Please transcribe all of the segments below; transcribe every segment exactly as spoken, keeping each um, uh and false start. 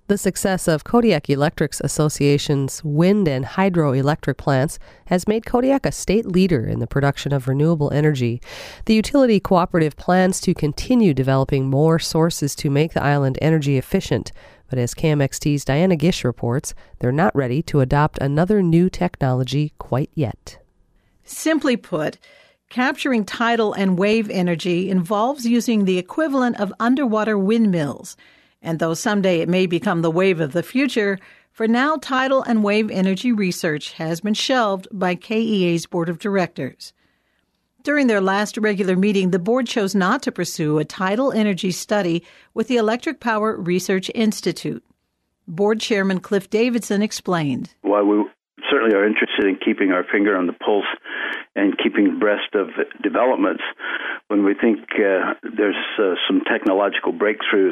The success of Kodiak Electric Association's wind and hydroelectric plants has made Kodiak a state leader in the production of renewable energy. The utility cooperative plans to continue developing more sources to make the island energy efficient. But as K M X T's Diana Gish reports, they're not ready to adopt another new technology quite yet. Simply put, capturing tidal and wave energy involves using the equivalent of underwater windmills. And though someday it may become the wave of the future, for now tidal and wave energy research has been shelved by K E A's board of directors. During their last regular meeting, the board chose not to pursue a tidal energy study with the Electric Power Research Institute. Board Chairman Cliff Davidson explained. While we certainly are interested in keeping our finger on the pulse and keeping abreast of developments, when we think uh, there's uh, some technological breakthroughs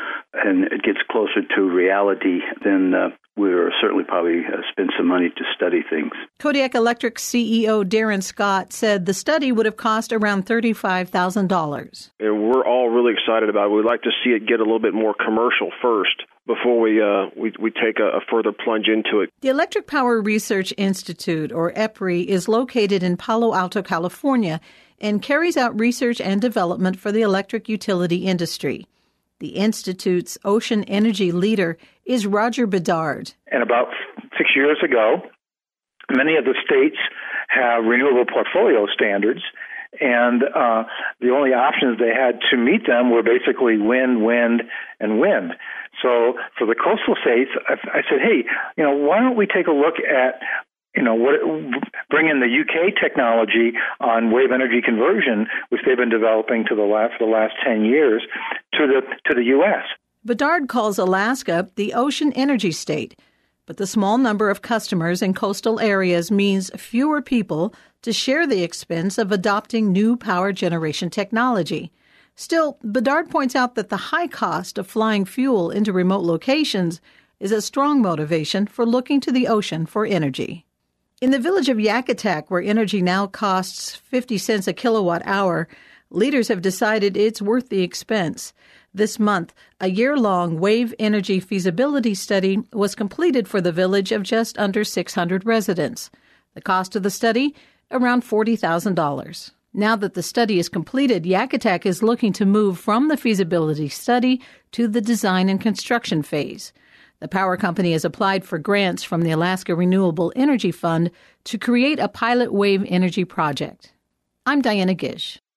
and it gets closer to reality, then uh, we'll certainly probably uh, spend some money to study things. Kodiak Electric C E O Darren Scott said the study would have cost around thirty-five thousand dollars. And we're all really excited about it. We'd like to see it get a little bit more commercial first before we uh, we, we take a, a further plunge into it. The Electric Power Research Institute, or EPRI, is located in Palo Alto, California, and carries out research and development for the electric utility industry. The Institute's ocean energy leader is Roger Bedard. And about six years ago, many of the states have renewable portfolio standards, and uh, the only options they had to meet them were basically wind, wind, and wind. So for the coastal states, I, I said, hey, you know, why don't we take a look at You know, what, bring in the U K technology on wave energy conversion, which they've been developing to the last for the last ten years, to the to the U S. Bedard calls Alaska the ocean energy state, but the small number of customers in coastal areas means fewer people to share the expense of adopting new power generation technology. Still, Bedard points out that the high cost of flying fuel into remote locations is a strong motivation for looking to the ocean for energy. In the village of Yakutak, where energy now costs fifty cents a kilowatt hour, leaders have decided it's worth the expense. This month, a year-long wave energy feasibility study was completed for the village of just under six hundred residents. The cost of the study, around forty thousand dollars. Now that the study is completed, Yakutak is looking to move from the feasibility study to the design and construction phase. The power company has applied for grants from the Alaska Renewable Energy Fund to create a pilot wave energy project. I'm Diana Gish.